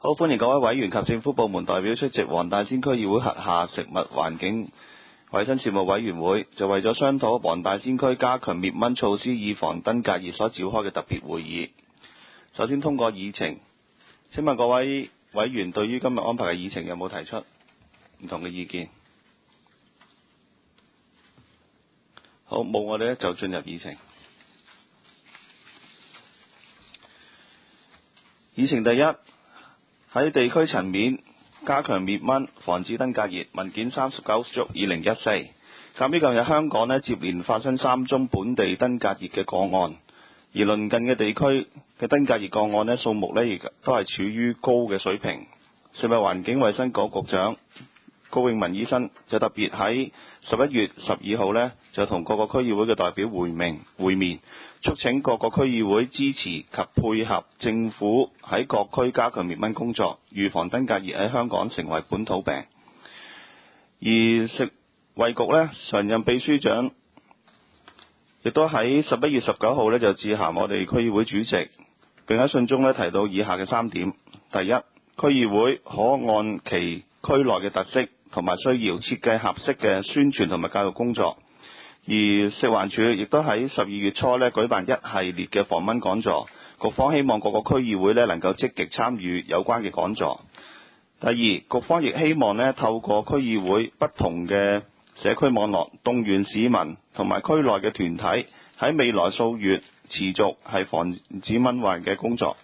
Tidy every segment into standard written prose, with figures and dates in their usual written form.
好，歡迎各位委員及政府部門代表出席黃大仙區議會轄下食物環境衛生事務委員會，就為咗商討黃大仙區加強滅蚊措施以防登革熱所召開嘅特別會議。首先通過議程，請問各位委員對於今日安排嘅議程有冇提出唔同嘅意見？好，冇，我哋就進入議程。議程第一，喺地區層面加強滅蚊，防止登革熱。文件39/2014。鑑於近日香港接連發生3宗本地登革熱嘅個案，而鄰近嘅地區嘅登革熱個案數目亦都係處於高嘅水平。食物環境衛生局局長高永文醫生就特別喺11月12號就同各個區議會嘅代表會面，促請各個區議會支持及配合政府喺各區加強滅蚊工作，預防登革熱喺香港成為本土病。而食衛局常任秘書長亦都喺11月19號就致函我哋區議會主席，並喺信中提到以下嘅3點：第一，區議會可按其區內嘅特色同埋需要設計合適嘅宣傳同埋教育工作。而食環署亦都喺12月初舉辦一系列嘅防蚊講座，局方希望各個區議會能夠積極參與有關嘅講座。第二，局方亦希望透過區議會不同嘅社區網絡，動員市民同埋區內嘅團體喺未來數月持續係防止蚊患嘅工作。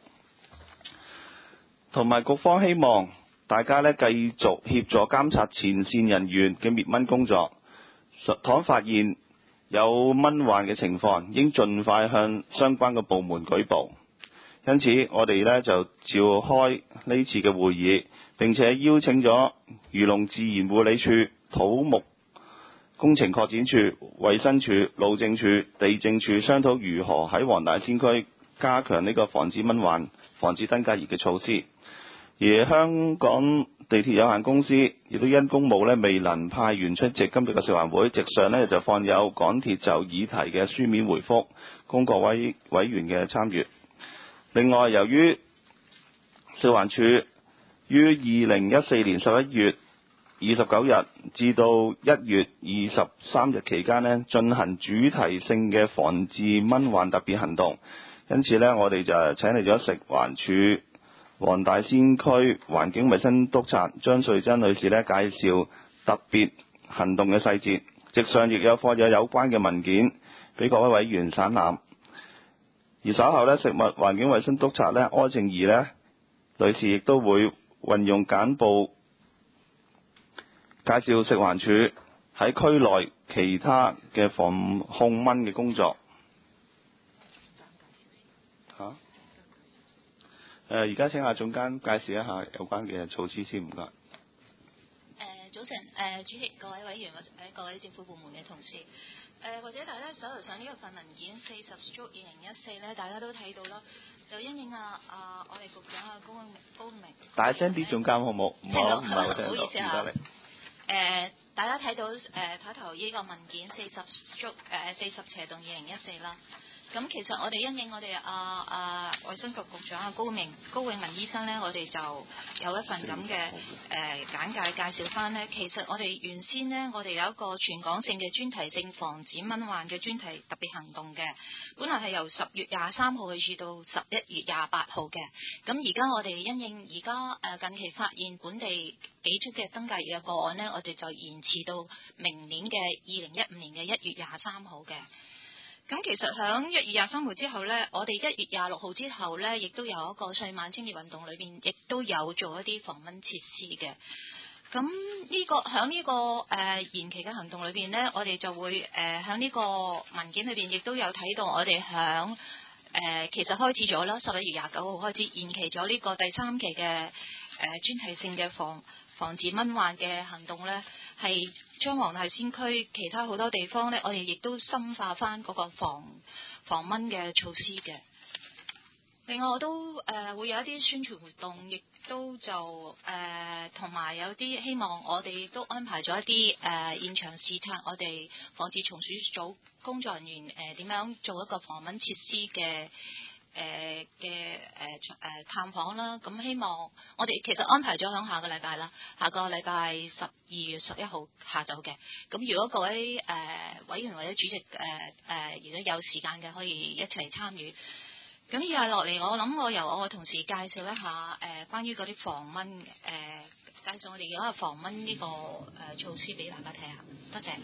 同埋局方希望大家繼續協助監察前線人員嘅滅蚊工作，倘發現有蚊患嘅情況，應盡快向相關嘅部門舉報。因此，我哋就召開呢次嘅會議，並且邀請咗漁農自然護理署、土木工程擴展署、衛生署、路政署、地政署商討如何喺黃大仙區加強呢個防止蚊患、防止登革熱嘅措施。而香港地鐵有限公司亦都因公務未能派員出席今日嘅食環會，席上就放有港鐵就議題嘅書面回覆，供各位委員嘅參閱。另外，由於食環署於2014年11月29日至到1月23日期間進行主題性嘅防治蚊患特別行動，因此我哋就請嚟咗食環署黃大仙區環境衛生督察張瑞珍女士介紹特別行動嘅細節。席上亦有放有關嘅文件俾各位委員省覽。而稍後食物環境衛生督察柯靜儀女士亦都會運用簡報介紹食環署喺區內其他嘅防控蚊嘅工作。而家請下總監介紹一下有關嘅措施先，唔該。 早晨，主席、各位委員或者各位政府部門嘅同事，或者大家手頭上呢個份文件40/2014大家都睇到啦，就因應我哋局長高明。 大聲啲，總監好冇？唔係好聽到。 唔好意思啊。 唔該你。 大家睇到睇頭呢個文件40/2014啦。咁其實我哋因應我哋衛生局局長高永文醫生我哋就有一份咁嘅簡介介紹翻其實我哋原先我哋有一個全港性嘅專題性防止蚊患嘅專題特別行動嘅，本來係由10月23號去至到11月28號嘅。咁而家我哋因應而家近期發現本地幾宗嘅登革熱嘅個案我哋就延遲到明年嘅2015年嘅1月23號嘅。咁其實響1月23號之後我哋1月26號之後亦都有一個歲晚清潔運動裏邊，亦都有做一啲防蚊設施嘅。咁呢個響呢個延期嘅行動裏邊我哋就會響呢個文件裏邊亦都有睇到我哋響其實開始咗啦，11月29號開始延期咗呢個第3期嘅專題性嘅防治蚊患嘅行動係將黃大仙區其他好多地方我哋亦都深化翻嗰個防蚊嘅措施嘅。另外我都會有一啲宣傳活動，亦都就同埋有啲希望我哋亦都安排咗一啲現場視察我哋防治蟲鼠組工作人員點樣做一個防蚊設施嘅探訪啦。咁希望我哋其實安排咗響下個禮拜啦，下個禮拜12月11號下晝嘅。咁如果各位委員或者主席如果有時間嘅，可以一齊參與。咁以下落嚟，我諗我由我嘅同事介紹一下關於嗰啲防蚊介紹我哋有一個防蚊呢個措施俾大家睇下。多謝。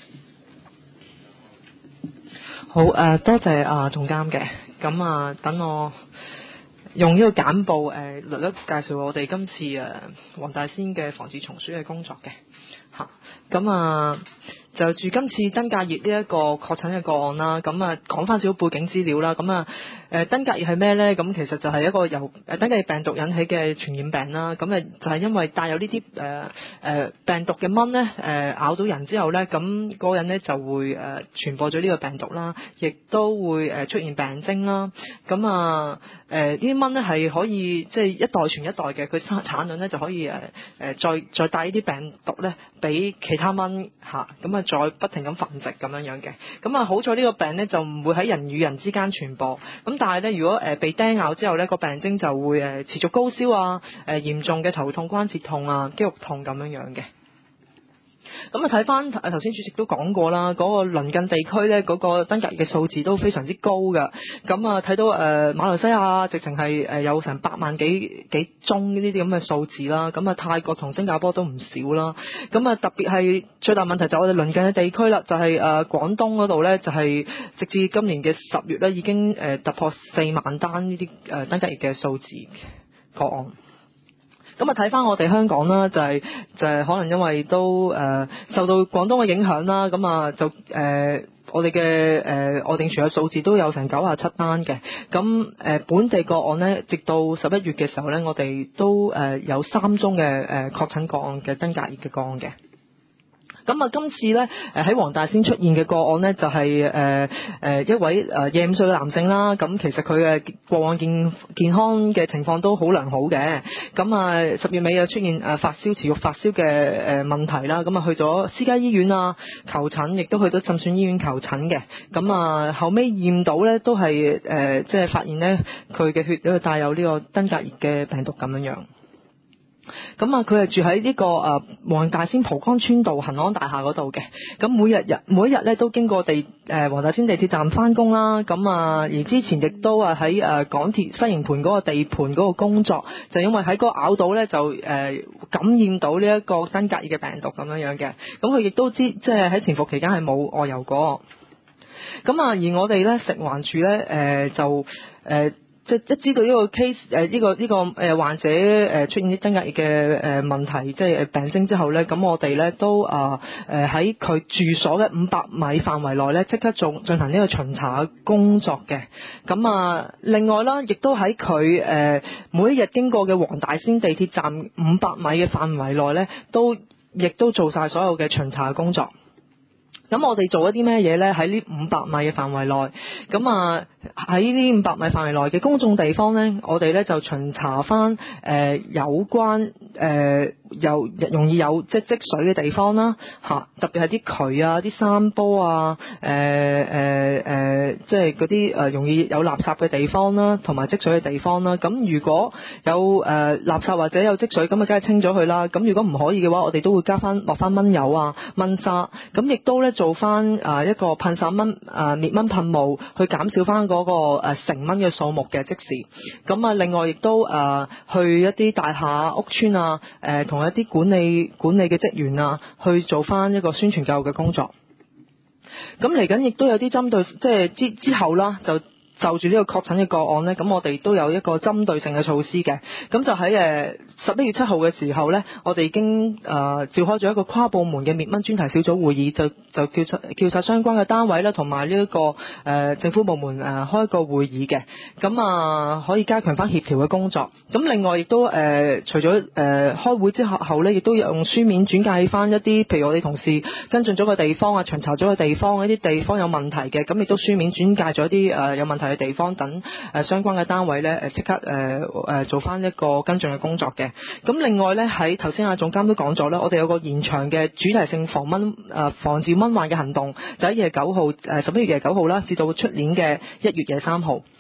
好多謝總監嘅。咁等我用呢個簡報略略介紹我哋今次黃大仙嘅防治蟲鼠嘅工作嘅嚇。咁就住今次登革熱呢一個確診嘅個案啦，咁講翻少少背景資料啦。咁登革熱係咩呢？咁其實就係一個由登革熱病毒引起嘅傳染病啦。咁就係因為帶有呢啲病毒嘅蚊呢咬到人之後呢，咁嗰個人呢就會傳播咗呢個病毒啦，亦都會出現病徵啦。咁呢啲蚊呢係可以即係一代傳一代嘅，佢產卵呢就可以再帶呢啲病毒呢俾其他蚊嚇，咁再不停咁繁殖咁樣嘅。咁好在呢個病呢就唔會喺人與人之間傳播。咁但係呢，如果被叮咬之後呢，個病徵就會持續高燒啊、嚴重嘅頭痛、關節痛啊、肌肉痛咁樣嘅。咁睇翻頭先主席都講過啦，嗰個鄰近地區呢，嗰個登革熱嘅數字都非常之高㗎。咁睇到馬來西亞直情係有成8萬幾宗呢啲咁嘅數字啦。咁泰國同新加坡都唔少啦。咁特別係最大問題就係我哋鄰近嘅地區啦，就係廣東嗰度呢，就係直至今年嘅10月呢，已經突破4萬單呢啲登革熱嘅數字個案。咁睇翻我哋香港啦，就係可能因為都受到廣東嘅影響啦，咁就我哋嘅外定處嘅數字都有成97單嘅。咁本地個案呢，直到11月嘅時候呢，我哋都有3宗嘅確診個案嘅登革熱嘅個案嘅。咁今次呢，喺黃大仙出現嘅個案呢，就係一位25歲嘅男性啦。咁其實佢嘅過往健康嘅情況都好良好嘅。咁10月尾又出現發燒持續發燒嘅問題啦。咁去咗私家醫院求診，亦都去咗浸信醫院求診嘅。咁後尾驗到呢，都係即係發現呢，佢嘅血都帶有呢個登革熱嘅病毒咁樣。咁佢係住喺呢個黃大仙蒲崗村道恒安大廈嗰度嘅。咁每一日咧都經過黃大仙地鐵站翻工啦。咁而之前亦都喺港鐵西營盤嗰個地盤嗰個工作，就因為喺嗰個咬到咧就感染到呢一個登革熱嘅病毒咁樣嘅。咁佢亦都即係喺潛伏期間係冇外遊過。咁而我哋咧食環署咧就即係一知道呢個 case 呢個患者出現啲登革熱嘅問題，即係病徵之後咧，咁我哋咧都喺佢住所嘅500米範圍內咧，即刻進行呢個巡查嘅工作嘅。咁另外啦，亦都喺佢每一日經過嘅黃大仙地鐵站500米嘅範圍內咧，亦都做晒所有嘅巡查嘅工作。咁我哋做一啲咩嘢呢？喺呢500米嘅範圍內，咁喺呢500米範圍內嘅公眾地方呢，我哋呢就巡查翻有關容易有積水嘅地方啦，特別係啲渠啊、啲山坡啊、即係嗰啲容易有垃圾嘅地方啦，同埋積水嘅地方啦。咁如果有垃圾或者有積水，咁梗係清咗佢啦。咁如果唔可以嘅話，我哋都會落翻蚊油啊、蚊砂，咁亦都呢做翻一個噴灑滅蚊噴霧，去減少翻嗰個成蚊嘅數目嘅即時。咁另外亦都去一啲大廈屋邨啊，同一啲管理嘅職員啊，去做翻一個宣傳教育嘅工作。咁嚟緊亦都有啲針對，即係之後啦，就住呢個確診嘅個案呢，咁我哋都有一個針對性嘅措施嘅。咁就喺11月7號嘅時候呢，我哋已經召開咗一個跨部門嘅滅蚊專題小組會議，就叫晒相關嘅單位啦，同埋呢一個政府部門開一個會議嘅。咁可以加強翻協調嘅工作。咁另外亦都除咗開會之後呢，亦都用書面轉介翻一啲，譬如我哋同事跟進咗個地方巡查咗個地方，一啲地方有問題嘅，咁亦都書面轉介咗一啲有問題嘅地方，等相關嘅單位咧即刻做翻一個跟進嘅工作嘅。咁另外咧，喺頭先總監都講咗啦，我哋有個延長嘅主題性防治蚊患嘅行動，就喺11月9號啦，至到出年嘅1月3號。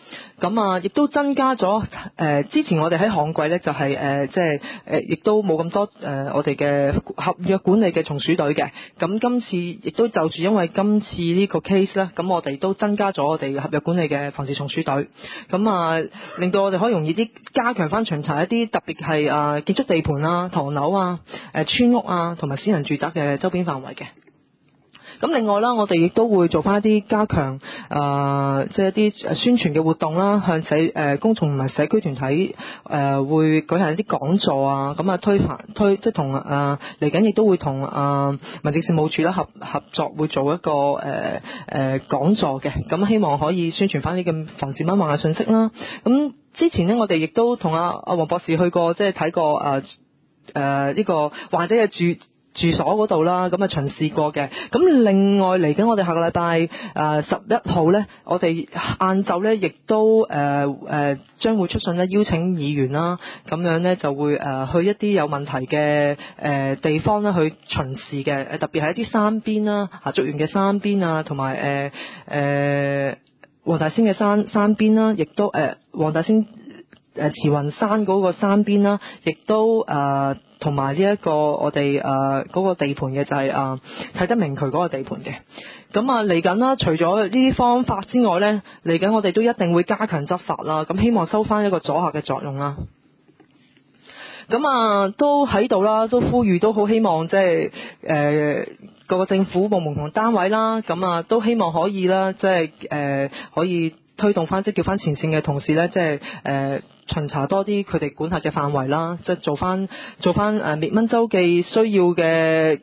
咁亦都增加咗之前我哋喺旱季咧就係亦都冇咁多我哋嘅合約管理嘅松鼠隊嘅。咁今次亦都就住因為今次呢個 case 咧，咁我哋都增加咗我哋合約管理嘅防治松鼠隊。咁令到我哋可以容易啲加強翻巡查一啲特別係建築地盤啊、唐樓啊、村屋啊同埋私人住宅嘅周邊範圍嘅。咁另外啦，我哋亦都會做翻一啲加強即係一啲宣傳嘅活動啦，向公眾同埋社區團體會舉行一啲講座啊，咁推即係同嚟緊亦都會同民政事務處啦合作，會做一個講座嘅，咁希望可以宣傳翻呢個防治蚊患嘅信息啦。咁之前呢，我哋亦都同阿黃博士去過，即係睇過呢個患者嘅住所嗰度啦，咁巡視過嘅。咁另外嚟緊我哋下個禮拜11號呢，我哋晏晝呢亦都將會出信咧邀請議員啦，咁樣呢就會去一啲有問題嘅地方啦去巡視嘅，特別係一啲山邊啦，竹園嘅山邊啊，同埋黃大仙嘅山邊啦，亦都黃大仙慈雲山嗰個山邊啦，亦都同埋呢一個我哋嗰個地盤嘅就係啟德明渠嗰個地盤嘅。咁嚟緊啦，除咗呢啲方法之外呢，嚟緊我哋都一定會加強執法啦，咁希望收翻一個阻嚇嘅作用啦。咁都喺度啦，都呼籲，都好希望即係各個政府部門同單位啦，咁都希望可以啦，即係可以推動翻，即係叫翻前線嘅同事咧，即係巡查多啲佢哋管轄嘅範圍啦，即係做翻滅蚊周記需要嘅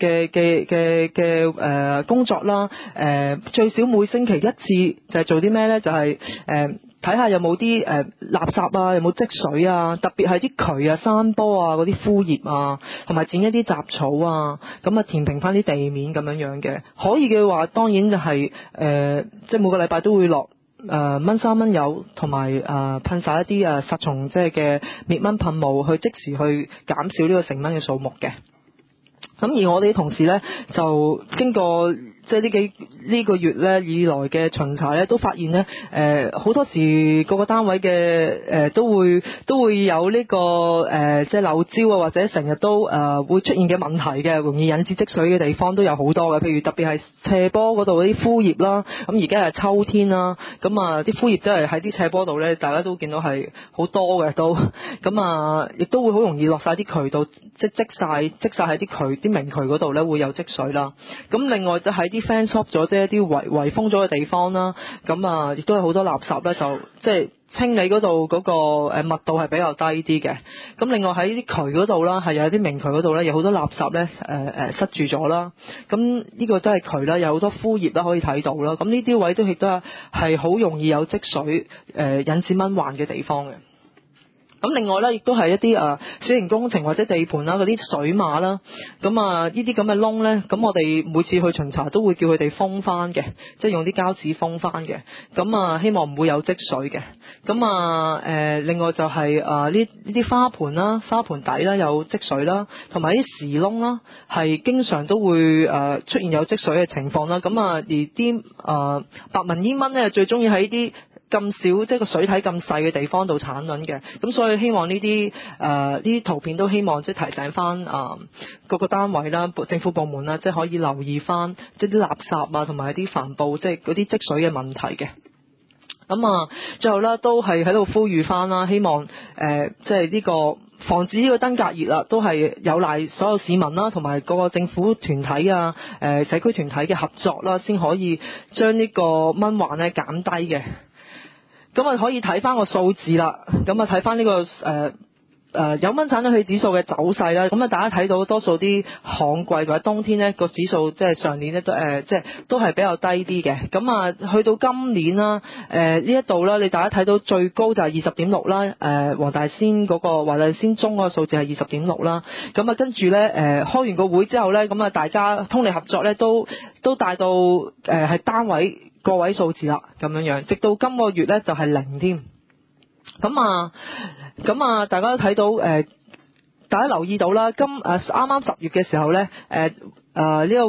工作啦。最少每星期一次就係做啲咩咧？就係睇下有冇啲垃圾啊，有冇積水啊，特別係啲渠啊、山坡啊嗰啲枯葉啊，同埋剪一啲雜草啊，咁填平翻啲地面咁樣嘅。可以嘅話，當然就係即係每個禮拜都會落蚊砂蚊油，同埋噴晒一啲殺蟲即係嘅滅蚊噴霧，去即時去減少呢個成蚊嘅數目嘅。咁而我哋啲同事咧，就經過即係呢個月咧以來嘅巡查咧，都發現咧好多時各個單位嘅都會有呢個即係漏招啊，或者成日都會出現嘅問題嘅，容易引致積水嘅地方都有好多嘅。譬如特別係斜坡嗰度嗰啲枯葉啦，咁而家係秋天啦，咁啲枯葉真係喺啲斜坡度咧，大家都見到係好多嘅都，咁亦都會好容易落晒啲渠道，即係積晒喺啲啲明渠嗰度咧會有積水啦。咁另外就喺啲 fence shop 咗即係一啲圍封咗嘅地方啦，咁亦都有好多垃圾咧，就即係清理嗰度嗰個密度係比較低啲嘅。咁另外喺啲渠嗰度啦，係有啲明渠嗰度咧，有好多垃圾咧塞住咗啦。咁呢個都係渠啦，有好多枯葉啦可以睇到啦。咁呢啲位都亦都係好容易有積水引致蚊患嘅地方嘅。咁另外咧，亦都係一啲小型工程或者地盤啦，嗰啲水馬啦，咁呢啲咁嘅窿咧，咁我哋每次去巡查都會叫佢哋封翻嘅，即係用啲膠紙封翻嘅，咁希望唔會有積水嘅。咁另外就係呢啲花盆啦、花盆底啦有積水啦，同埋啲匙窿啦，係經常都會出現有積水嘅情況啦。咁而啲白紋伊蚊咧，最中意喺啲咁少即係個水體咁細嘅地方度產卵嘅，咁所以希望呢啲圖片都希望即係提醒翻各個單位啦、政府部門啦，即係可以留意翻即係啲垃圾啊，同埋一啲帆布即係嗰啲積水嘅問題嘅。咁最後啦，都係喺度呼籲翻啦，希望即係呢個防止呢個登革熱啦，都係有賴所有市民啦，同埋各個政府團體啊、社區團體嘅合作啦，先可以將呢個蚊患咧減低嘅。咁可以睇翻個數字啦，咁睇翻呢個有蚊產卵器指數嘅走勢啦。咁大家睇到多數啲旱季或者冬天咧個指數即係上年咧都係比較低啲嘅。咁去到今年啦，呢一度啦，你大家睇到最高就係20.6啦。黃大仙中嗰個數字係20.6啦。咁跟住咧開完個會之後咧，咁大家通力合作咧都帶到係單位個位數字啦，咁樣，直到今個月咧就係0添。咁大家都睇到大家留意到啦，啱啱10月嘅時候咧，呢個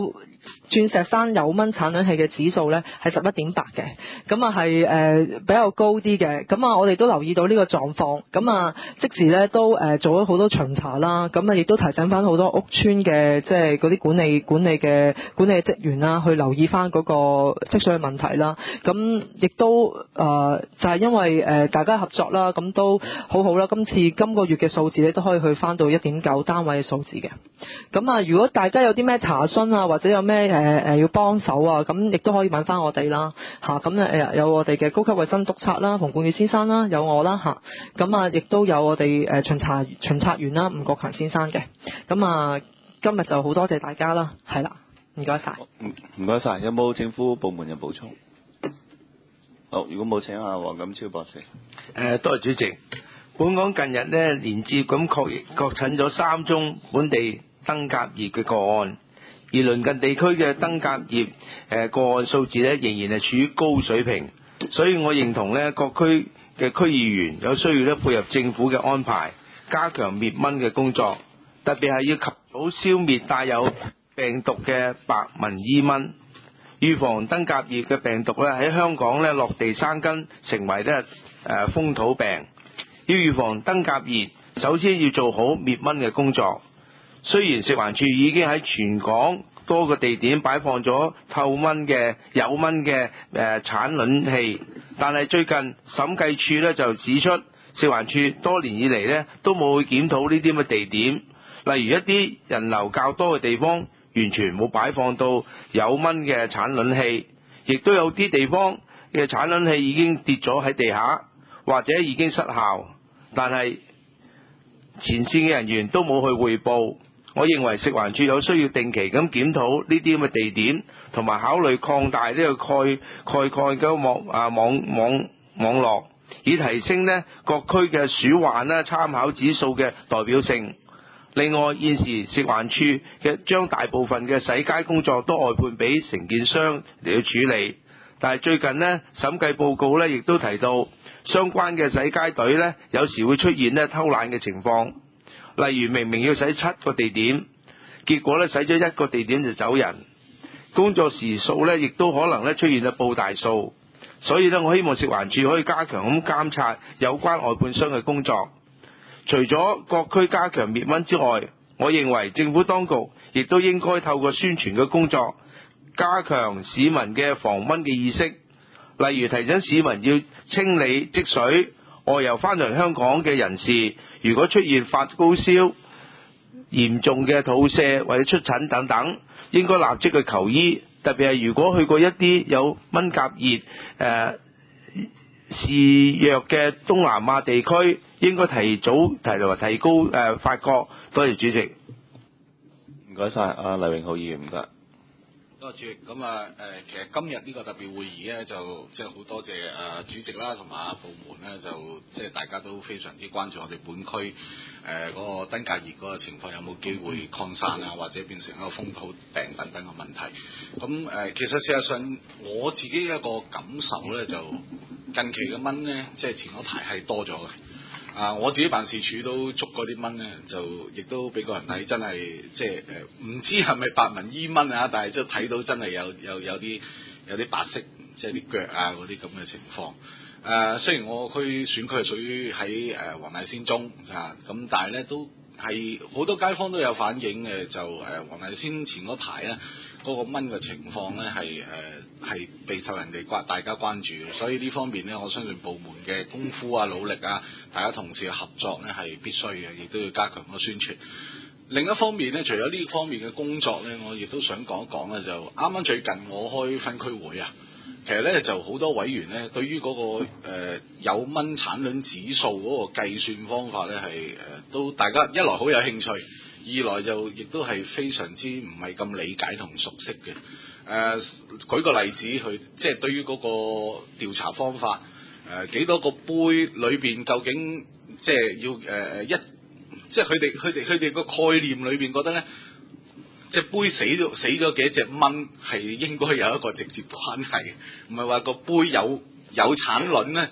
鑽石山有蚊產卵器嘅指數咧係11.8嘅，咁啊係比較高啲嘅。咁啊我哋都留意到呢個狀況，咁啊即時咧都做咗好多巡查啦，咁啊亦都提醒翻好多屋邨嘅即係嗰啲管理嘅職員啦，去留意翻嗰個積水嘅問題啦。咁亦都就係因為大家合作啦，咁都好好啦。今個月嘅數字咧都可以去翻到 1.9 單位嘅數字嘅。咁啊如果大家有啲咩查詢啊，或者有咩要幫手啊，咁亦都可以問翻我哋啦嚇。咁有我哋嘅高級衛生督察啦，馮冠宇先生啦，有我啦嚇。咁啊亦都有我哋巡察員啦，吳國強先生嘅。咁啊今日就好多謝大家啦，係啦，唔該晒。 唔該晒。有冇政府部門有補充？好，如果冇，請阿黃錦超博士。 多謝主席。本港近日呢連接咁確診咗3宗本地登革熱嘅個案，而鄰近地區嘅登革熱個案數字呢仍然係處於高水平，所以我認同呢各區嘅區議員有需要呢配合政府嘅安排，加強滅蚊嘅工作，特別係要及早消滅帶有病毒嘅白紋伊蚊，預防登革熱嘅病毒呢喺香港呢落地生根，成為呢風土病。要預防登革熱，首先要做好滅蚊嘅工作。雖然食環署已經喺全港多個地點擺放咗透蚊嘅有蚊嘅產卵器，但係最近審計署呢就指出，食環署多年以嚟呢都冇去檢討呢啲咁嘅地點，例如一啲人流較多嘅地方，完全冇擺放到有蚊嘅產卵器，亦都有啲地方嘅產卵器已經跌咗喺地下，或者已經失效，但係前線嘅人員都冇去匯報。我認為食環署有需要定期咁檢討呢啲咁嘅地點，同埋考慮擴大呢個蓋嘅網絡，以提升呢各區嘅鼠患啦參考指數嘅代表性。另外，現時食環署嘅將大部分嘅洗街工作都外判俾承建商嚟去處理，但係最近呢審計報告呢亦都提到，相關嘅洗街隊呢有時會出現呢偷懶嘅情況。例如明明要洗7個地點，結果咧洗咗1個地點就走人，工作時數咧亦都可能咧出現咗報大數，所以咧我希望食環署可以加強咁監察有關外判商嘅工作。除咗各區加強滅蚊之外，我認為政府當局亦都應該透過宣傳嘅工作，加強市民嘅防蚊嘅意識，例如提醒市民要清理積水。外遊翻嚟香港嘅人士，如果出現發高燒、嚴重嘅肚瀉或者出疹等等，應該立即去求醫。特別係如果去過一啲有蚊甲熱肆虐嘅東南亞地區，應該提高發覺。多謝主席。 唔該晒，阿黎榮浩議員，唔該。 多謝主席。咁啊其實今日呢個特別會議咧，就即係好多謝主席啦，同埋部門咧，就即係大家都非常之關注我哋本區嗰個登革熱嗰個情況有冇機會擴散啊，或者變成一個風土病等等嘅問題。咁其實事實上我自己一個感受咧，就近期嘅蚊咧，即係前嗰排係多咗嘅。我自己辦事處都捉嗰啲蚊咧，就亦都俾個人睇，真係即係唔知係咪白紋伊蚊啊，但係即係睇到真係有啲白色，即係啲腳啊嗰啲咁嘅情況。雖然我選區係屬於喺黃大仙中咁，但係咧都係好多街坊都有反映嘅，就黃大仙前嗰排咧嗰個蚊嘅情況咧係備受人哋大家關注嘅，所以呢方面咧，我相信部門嘅功夫啊、努力啊，大家同事嘅合作咧係必須嘅，亦都要加強個宣傳。另一方面咧，除咗呢方面嘅工作咧，我亦都想講一講咧，就啱啱最近我開分區會啊，其實咧就好多委員咧對於嗰個有蚊產卵指數嗰個計算方法咧係都大家一來好有興趣，二來就亦都係非常之唔係咁理解同熟悉嘅。舉個例子去，即係對於嗰個調查方法，幾多個杯裏邊究竟即係要即係佢哋個概念裏邊覺得咧，隻杯死咗幾隻蚊係應該有一個直接關係，唔係話個杯有產卵咧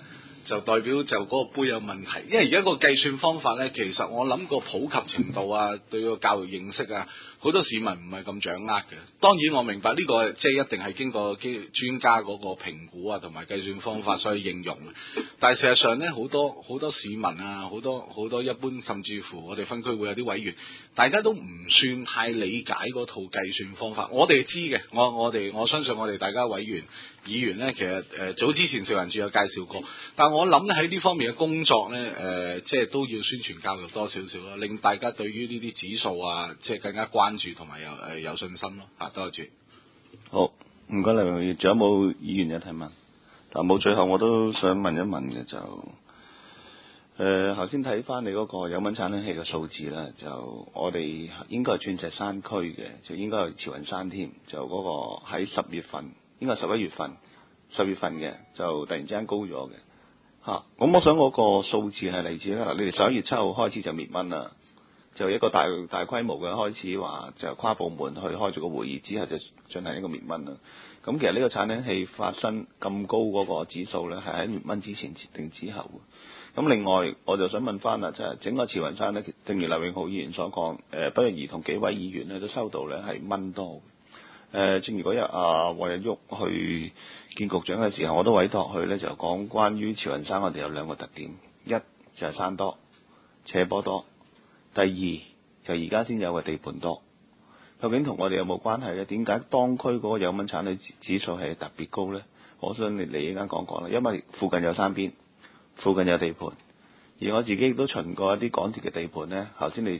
就代表就嗰個杯有問題，因為而家個計算方法咧，其實我諗個普及程度啊，對個教育認識啊，好多市民唔係咁掌握嘅。當然我明白呢個即係一定係經過專家嗰個評估啊，同埋計算方法所以應用。但係事實上咧，好多市民啊，好多一般甚至乎我哋分區會有啲委員，大家都唔算太理解嗰套計算方法。我哋知嘅，我相信我哋大家委員議員咧，其實早之前食環署有介紹過，但我諗咧喺呢方面嘅工作咧，即係都要宣傳教育多少少啦，令大家對於呢啲指數啊，即係更加關注同埋有信心咯。嚇，多謝。 好，唔該梁榮義，仲有冇議員有提問？嗱，冇，最後我都想問一問嘅就，頭先睇翻你嗰個有蚊產生器嘅數字啦，就我哋應該係鑽石山區嘅，就應該係慈雲山添，就嗰個喺10月份，應該係11月份，10月份嘅就突然之間高咗嘅。咁我想嗰個數字係嚟自咧，嗱，你哋11月7號開始就滅蚊啦，就一個大規模嘅開始話就跨部門去開咗個會議之後就進行一個滅蚊啦。咁其實呢個產生器發生咁高嗰個指數咧，係喺滅蚊之前定之後。咁另外我就想問翻啦，就係整個慈雲山咧，正如劉永浩議員所講，不約而同幾位議員咧都收到咧係蚊多。正如嗰日黃日旭去見局長嘅時候，我都委託佢咧就講關於慈雲山，我哋有兩個特點，一就係山多斜坡多，第二就而家先有嘅地盤多。究竟同我哋有冇關係咧？點解當區嗰個有蚊產率指數係特別高咧？我想你依家講啦，因為附近有山邊，附近有地盤，而我自己亦都巡過一啲港鐵嘅地盤咧。頭先你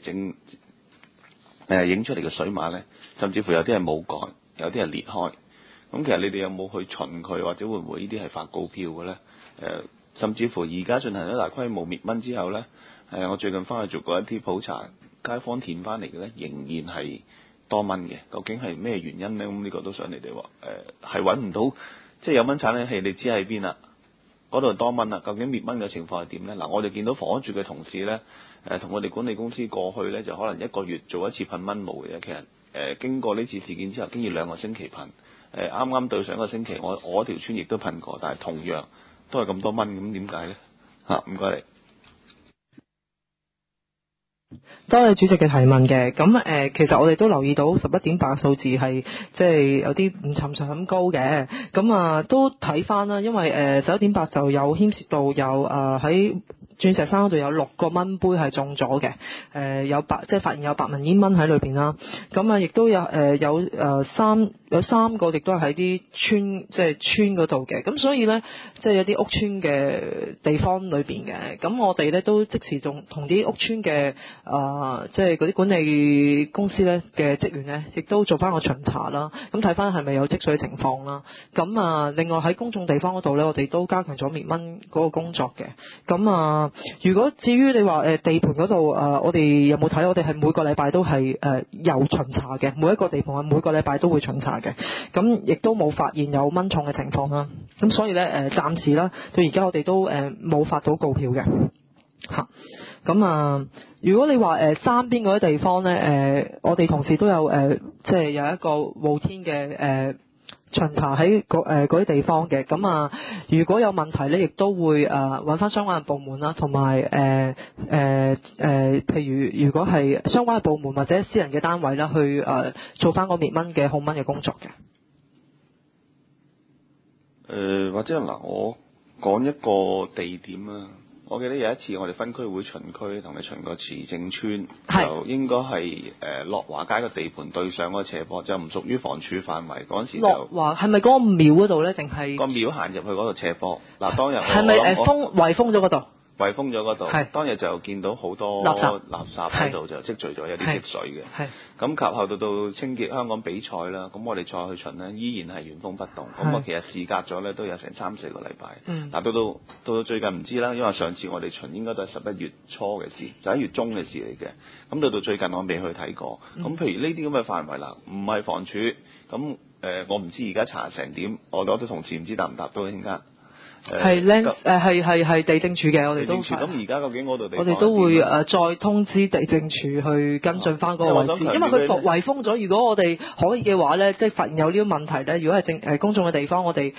影出嚟嘅水馬咧，甚至乎有啲係冇蓋，有啲係裂開。咁其實你哋有冇去巡佢，或者會唔會呢啲係發告票嘅咧？甚至乎而家進行咗大規模滅蚊之後咧，我最近翻去做過一啲普查，街坊填翻嚟嘅咧，仍然係多蚊嘅。究竟係咩原因咧？咁呢個都想你哋話係揾唔到，即係有蚊產生器，你知喺邊啦？嗰度多蚊啦，究竟滅蚊嘅情況係點咧？嗱，我哋見到房屋署嘅同事咧，同我哋管理公司過去咧，就可能一個月做一次噴蚊霧嘅啫。其實經過呢次事件之後，經已2個星期噴。啱啱對上一個星期，我條村亦都噴過，但係同樣都係咁多蚊，咁點解咧？唔該你。 多謝主席嘅提問嘅。咁其實我哋都留意到11.8嘅數字係即係有啲唔尋常咁高嘅。咁都睇翻啦，因為11.8就有牽涉到有喺鑽石山嗰度有6個蚊杯係中咗嘅。即係發現有白紋煙蚊喺裏邊啦。咁亦都有三個亦都係喺啲村，即係村嗰度嘅。咁所以咧，即係有啲屋村嘅地方裏邊嘅。咁我哋咧都即時仲同啲屋村嘅即係嗰啲管理公司咧嘅職員咧，亦都做翻個巡查啦。咁睇翻係咪有積水情況啦。咁另外喺公眾地方嗰度咧，我哋都加強咗滅蚊嗰個工作嘅。咁如果至於你話地盤嗰度我哋有冇睇？我哋係每個禮拜都係有巡查嘅，每一個地盤係每個禮拜都會巡查嘅。咁亦都冇發現有蚊重嘅情況啦。咁所以咧暫時啦，到而家我哋都冇發到告票嘅。咁如果你話山邊嗰啲地方咧，我哋同事都有即係有一個露天嘅巡查喺嗰啲地方嘅。咁如果有問題咧，亦都會揾翻相關嘅部門啦，同埋譬如果係相關嘅部門或者私人嘅單位啦，去做翻個滅蚊嘅控蚊嘅工作嘅。 或者嗱，我講一個地點啊。我記得有一次我哋分區會巡區，同你巡過慈正村，就應該係樂華街個地盤對上嗰個斜坡，就唔屬於房署範圍。嗰陣時就樂華係咪嗰個廟嗰度咧？定係個廟行入去嗰度斜坡？嗱，當日係咪圍封咗嗰度？ 圍封咗嗰度，當日就見到好多垃圾喺度，就積聚咗有啲積水嘅。咁及後到清潔香港比賽啦，咁我哋再去巡呢，依然係原封不動。咁其實事隔咗咧都有成3-4個禮拜。嗱，到最近唔知啦，因為上次我哋巡應該都係11月初嘅事，11月中嘅事嚟嘅。咁到最近我未去睇過。咁譬如呢啲咁嘅範圍啦，唔係房署，咁我唔知而家查成點，我啲同事唔知答唔答到陣間。係地政署嘅，我哋都咁而家究竟嗰度地方， 我哋都會再通知地政署去跟進翻嗰個位置，因為佢圍封咗。如果我哋可以嘅話咧，即係發現有呢個問題咧，如果係公眾嘅地方，我哋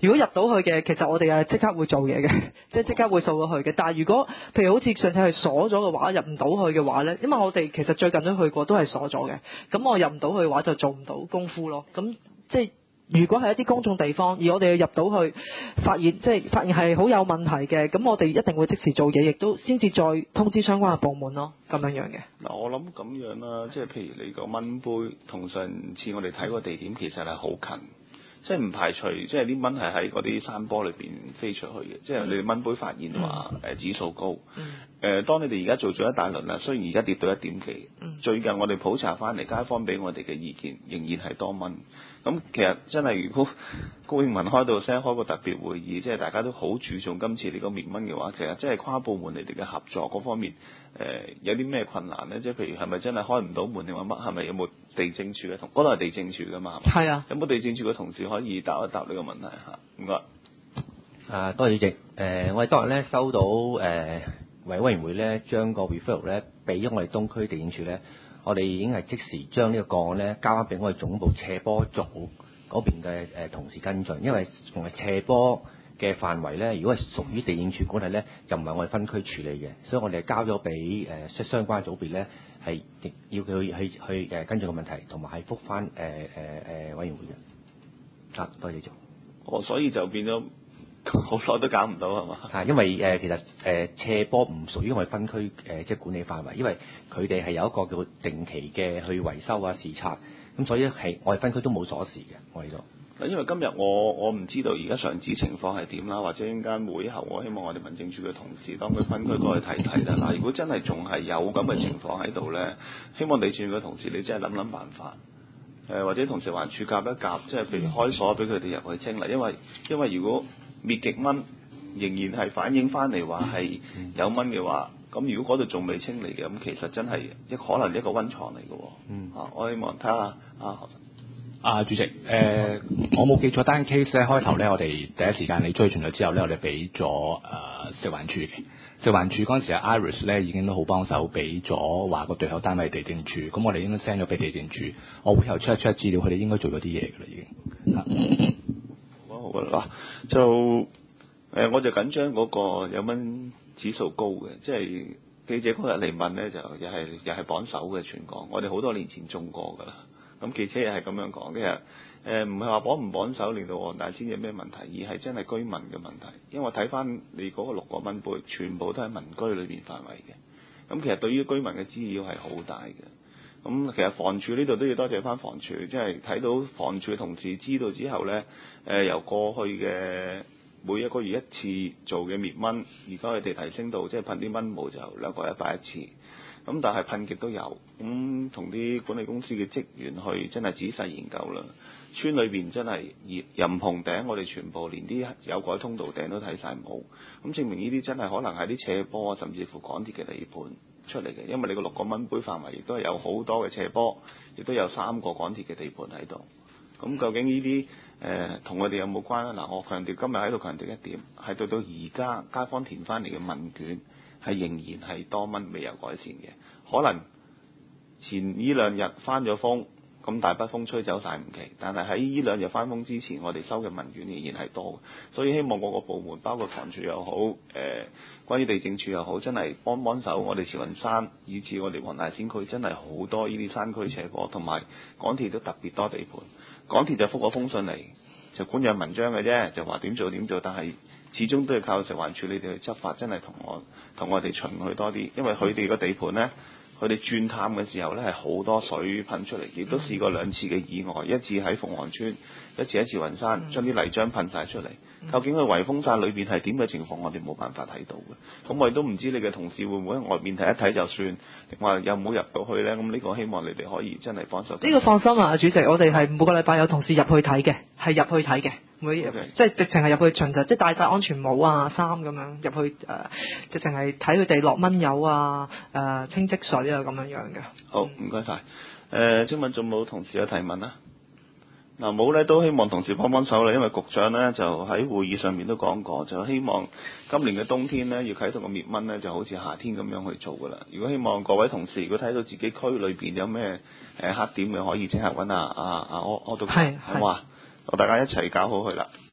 如果入到去嘅，其實我哋係即刻會做嘢嘅，即刻會掃到去嘅。但係如果譬如好似上次係鎖咗嘅話，入唔到去嘅話呢，因為我哋其實最近都去過，都係鎖咗嘅。咁我入唔到去嘅話，就做唔到功夫咯。咁即係如果係一啲公眾地方，而我哋入到去，發現係好有問題嘅，咁我哋一定會即時做嘢，亦都先至再通知相關嘅部門咯，咁樣嘅。 嗱，我諗咁樣啦，即係譬如你個蚊杯同上次我哋睇個地點其實係好近。即係唔排除，即係啲蚊係喺嗰啲山坡裏邊飛出去嘅。即係你哋蚊杯發現話指數高。當你哋而家做咗一大輪啦，雖然而家跌到1點幾，最近我哋普查翻嚟，街坊俾我哋嘅意見仍然係多蚊。咁其實真係如果高永文開到聲開個特別會議，即係大家都好注重今次呢個滅蚊嘅話，其實即係跨部門你哋嘅合作嗰方面，有啲咩困難呢？即係譬如係咪真係開唔到門定話乜？係咪有冇地政處嘅同嗰度係地政處㗎嘛？ 係啊。有冇地政處嘅同事可以答一答呢個問題嚇？唔該。 多謝主席。我哋當日咧收到委員會咧將個 referral 咧俾咗我哋東區地政處咧，我哋已經係即時將呢個個案咧交翻俾我哋總部斜坡組嗰邊嘅同事跟進，因為從斜坡嘅範圍咧，如果係屬於地政處管理咧，就唔係我哋分區處理嘅，所以我哋交咗俾相關組別咧，係要佢去跟進個問題，同埋係覆翻委員會嘅。多謝主席。 所以就變咗好耐都搞唔到係嘛？ 因為其實斜坡唔屬於我哋分區即係管理範圍，因為佢哋係有一個叫定期嘅去維修啊視察，咁所以係我哋分區都冇鎖匙嘅，我哋都。 因為今日我唔知道而家上址情況係點啦，或者陣間會後我希望我哋民政處嘅同事當佢分區過去睇睇啦。嗱，如果真係仲係有咁嘅情況喺度咧，希望地政處嘅同事你真係諗辦法。或者同食環署夾一夾，即係譬如開鎖俾佢哋入去清理，因為如果滅極蚊仍然係反映翻嚟話係有蚊嘅話，咁如果嗰度仲未清理嘅，咁其實真係可能一個溫床嚟嘅。我希望睇下主席，我冇記錯單 case 咧，開頭咧我哋第一時間你追傳咗之後咧，我哋俾咗食環署嘅。食環署嗰陣時，Iris 咧已經都好幫手，俾咗話個對口單位地政處，咁我哋應該 send 咗俾地政處，我會後 check 資料，佢哋應該做咗啲嘢㗎啦，已經。 好㗎啦，就我就緊張嗰個有蚊指數高嘅，即係記者嗰日嚟問咧，就又係榜首嘅全港，我哋好多年前中過㗎啦。咁記者又係咁樣講，其實唔係話榜唔榜首令到黃大仙有咩問題，而係真係居民嘅問題。因為我睇翻你嗰個6個蚊杯，全部都係民居裏邊範圍嘅。咁其實對於居民嘅滋擾係好大嘅。咁其實房署呢度都要多謝翻房署，即係睇到房署嘅同事知道之後呢，由過去嘅每一個月一次做嘅滅蚊，而家佢哋提升到即係噴啲蚊霧就2個禮拜一次。咁但係噴極都有，咁同啲管理公司嘅職員去真係仔細研究啦。村裏邊真係簷篷頂，我哋全部連啲有蓋通道頂都睇晒冇，咁證明呢啲真係可能係啲斜坡，甚至乎港鐵嘅地盤出嚟嘅。因為你個6個蚊杯範圍亦都係有好多嘅斜坡，亦都有3個港鐵嘅地盤喺度。咁究竟呢啲同我哋有冇關咧？嗱，我強調今日喺度強調一點，係到而家街坊填翻嚟嘅問卷。係仍然係多蚊未有改善嘅，可能前呢2日翻咗風，咁大北風吹走晒唔奇，但係喺呢2日翻風之前，我哋收嘅問卷仍然係多嘅，所以希望各個部門，包括房署又好，關於地政處又好，真係幫手我哋慈雲山，以至我哋黃大仙區真係好多呢啲山區斜坡，同埋港鐵都特別多地盤，港鐵就覆個封信嚟，就官樣文章嘅啫，就話點做，但係始終都要靠食環署你哋去執法，真係同我哋巡去多啲，因為佢哋個地盤呢，佢哋轉探嘅時候呢係好多水噴出嚟，亦都試過2次嘅意外，一次喺鳳凰村，一次喺慈雲山，將啲泥漿噴晒出嚟。究竟佢圍封晒裏邊係點嘅情況，我哋冇辦法睇到嘅。咁我哋都唔知你嘅同事會唔會喺外面睇一睇就算，定話有冇入到去呢？咁呢個希望你哋可以真係幫手。 呢個放心啊，主席，我哋係每個禮拜有同事入去睇嘅，係入去睇嘅。即係直情係入去巡查，即係戴晒安全帽啊、衫咁樣入去直情係睇佢哋落蚊油啊、清積水啊咁樣嘅。 好，唔該晒。請問仲冇同事有提問啊？嗱，冇咧都希望同事幫手啦，因為局長咧就喺會議上面都講過，就希望今年嘅冬天咧要啟動個滅蚊咧，就好似夏天咁樣去做噶啦。如果希望各位同事如果睇到自己區裏邊有咩黑點嘅，可以即刻揾我都好嘛？我大家一齊搞好佢啦。